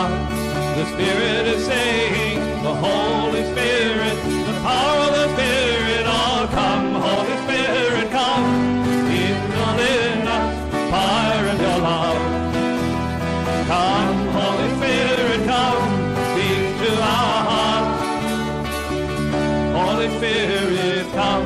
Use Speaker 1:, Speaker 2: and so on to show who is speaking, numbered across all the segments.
Speaker 1: heart. The Spirit is saying, the Holy Spirit, the power of the Spirit, oh come, Holy Spirit, come, kindle in us fire of your love. Come, Holy Spirit, come, speak to our hearts. Holy Spirit, come.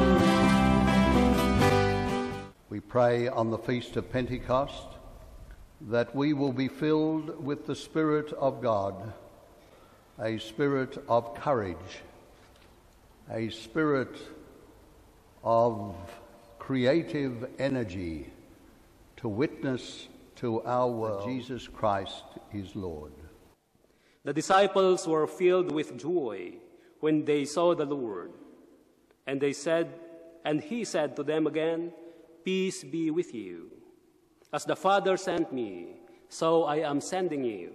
Speaker 2: We pray on the Feast of Pentecost that we will be filled with the Spirit of God, a spirit of courage, a spirit of creative energy to witness to our world. Jesus Christ is Lord.
Speaker 3: The disciples were filled with joy when they saw the Lord. And he said to them again, "Peace be with you. As the Father sent me, so I am sending you."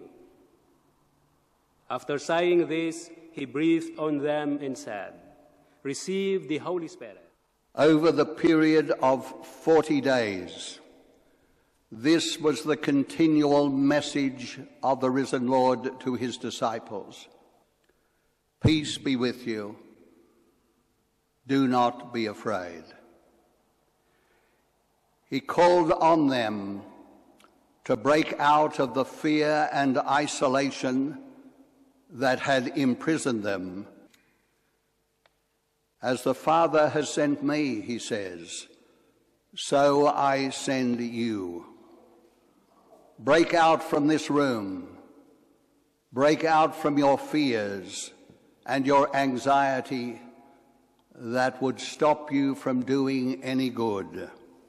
Speaker 3: After saying this, he breathed on them and said, "Receive the Holy Spirit."
Speaker 2: Over the period of 40 days, this was the continual message of the risen Lord to his disciples. Peace be with you. Do not be afraid. He called on them to break out of the fear and isolation that had imprisoned them. As the Father has sent me, he says, so I send you. Break out from this room. Break out from your fears and your anxiety that would stop you from doing any good.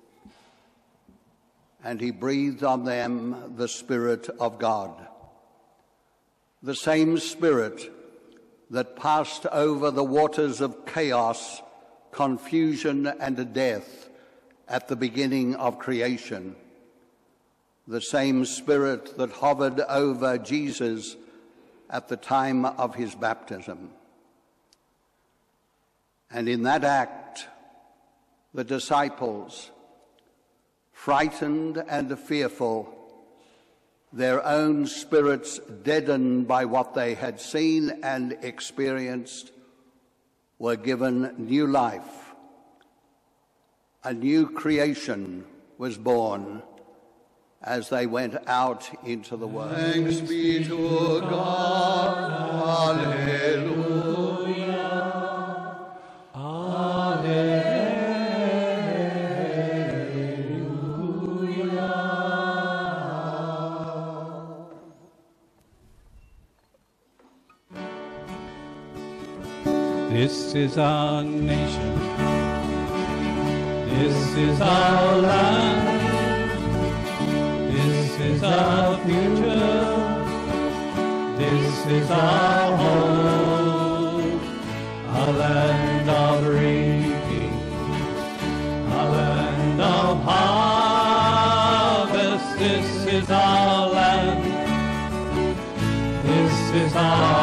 Speaker 2: And he breathed on them the Spirit of God, the same Spirit that passed over the waters of chaos, confusion, and death at the beginning of creation, the same Spirit that hovered over Jesus at the time of his baptism. And in that act, the disciples, frightened and fearful, their own spirits deadened by what they had seen and experienced, were given new life. A new creation was born as they went out into the world.
Speaker 4: Thanks be to God. Hallelujah. Hallelujah.
Speaker 1: This is our nation. This is our land. This is our future. This is our home. A land of reaping. A land of harvest. This is our land. This is our